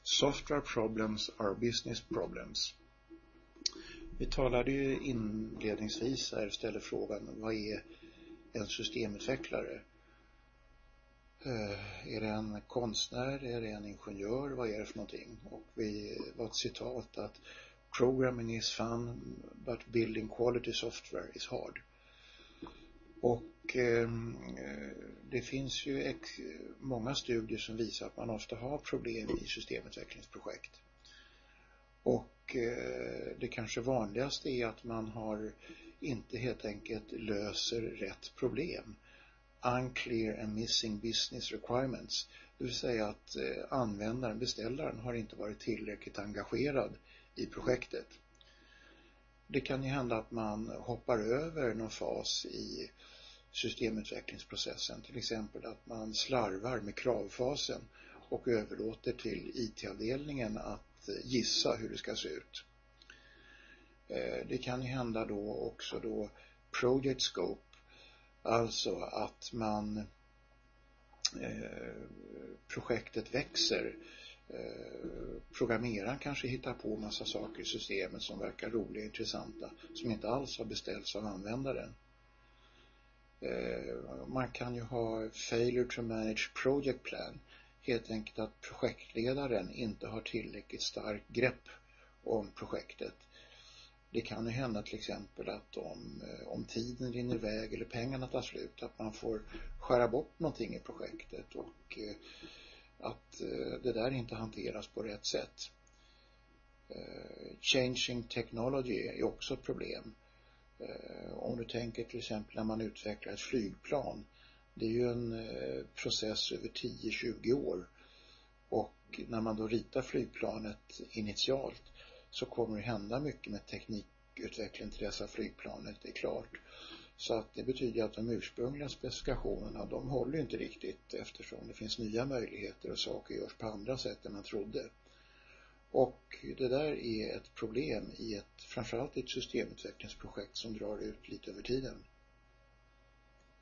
Software problems are business problems. Vi talade ju inledningsvis här, ställde frågan, vad är en systemutvecklare? Är det en konstnär? Är det en ingenjör? Vad är det för någonting? Och vi var ett citat att programming is fun but building quality software is hard. Och det finns ju många studier som visar att man ofta har problem i systemutvecklingsprojekt. Och det kanske vanligaste är att man inte helt enkelt löser rätt problem. Unclear and missing business requirements. Det vill säga att användaren, beställaren, har inte varit tillräckligt engagerad i projektet. Det kan ju hända att man hoppar över någon fas i systemutvecklingsprocessen. Till exempel att man slarvar med kravfasen och överlåter till IT-avdelningen att gissa hur det ska se ut. Det kan ju hända också project scope. Alltså att projektet växer. Programmeraren kanske hittar på massa saker i systemet som verkar roliga och intressanta, som inte alls har beställts av användaren. Man kan ju ha failure to manage project plan. Helt enkelt att projektledaren inte har tillräckligt starkt grepp om projektet. Det kan ju hända till exempel att om tiden rinner iväg eller pengarna tar slut, att man får skära bort någonting i projektet och att det där inte hanteras på rätt sätt. Changing technology är också ett problem. Om du tänker till exempel när man utvecklar ett flygplan, det är ju en process över 10-20 år, och när man då ritar flygplanet initialt så kommer det hända mycket med teknikutvecklingen till dessa flygplanet är klart. Så att det betyder att de ursprungliga specifikationerna, de håller inte riktigt, eftersom det finns nya möjligheter och saker görs på andra sätt än man trodde. Och det där är ett problem framförallt i ett systemutvecklingsprojekt som drar ut lite över tiden.